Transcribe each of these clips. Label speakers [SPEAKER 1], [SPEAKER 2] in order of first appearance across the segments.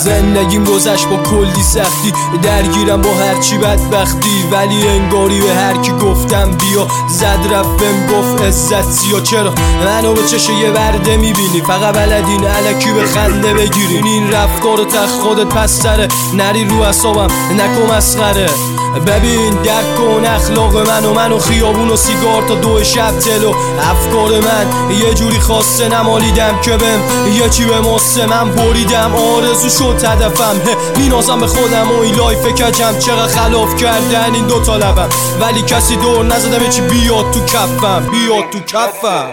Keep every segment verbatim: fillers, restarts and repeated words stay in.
[SPEAKER 1] زندگیم گذشت با کلی سختی، درگیرم با هرچی بدبختی، ولی انگاری به هر کی گفتم بیا زد رفتم گفت عزت سیا. چرا منو به چشه یه برده میبینی؟ فقط بلدین الکی به خنده بگیرین. این رفتار و تخ خودت پس سره، نری رو اعصابم نکن مسخره. ببین درک کن اخلاق من و من و خیابون و سیگار تا دو شب تلو. افکار من یه جوری خاصه نمالیدم که بهم یه چی به ماسه من بریدم. آرزو شد هدفم، مینازم به خودم و این لایف کجم. چقدر خلاف کردن این دوتا لبم، ولی کسی دور نزدم چی بیاد تو کفم، بیاد تو کفم.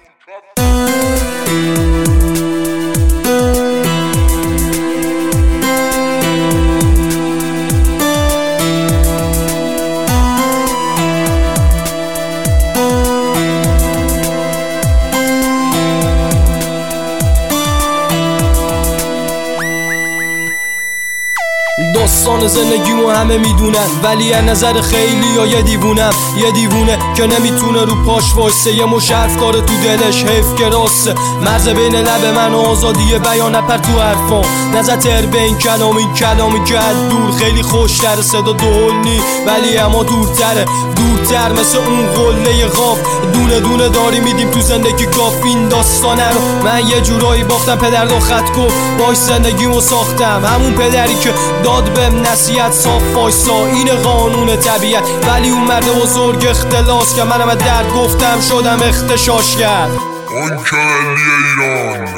[SPEAKER 1] داستان زندگیمو همه میدونن، ولی از نظر خیلی یا یه دیوونم. یه دیوونه که نمیتونه رو پاش وایسه، یه مش حرف کاره تو دلش حیف که راسته. مرز بین لب من و آزادی بیان نپر تو حرفام، نزد تر به این کلام، این کلامی که از دور خیلی خوشتره. صدا دول نی ولی اما دورتره، دورتر مثل اون قله غاف. دونه دونه داری میدیم تو زندگی کاف. این داستانه رو من یه جورایی باختم، پدر دو خط گفت باش زندگیمو ساختم. همون پدری که داد بهم نصیحت صاف وایسا، این قانون طبیعت. ولی اون مرد بزرگ اختلاس که منم از درد گفتم شدم اختشاش کرد.
[SPEAKER 2] اون که ملی ایران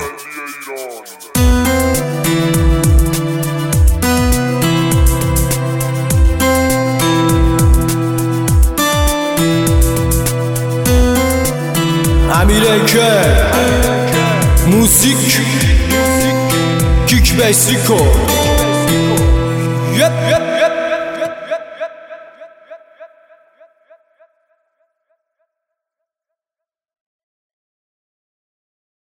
[SPEAKER 1] امیره که موزیک کیک بیسیکو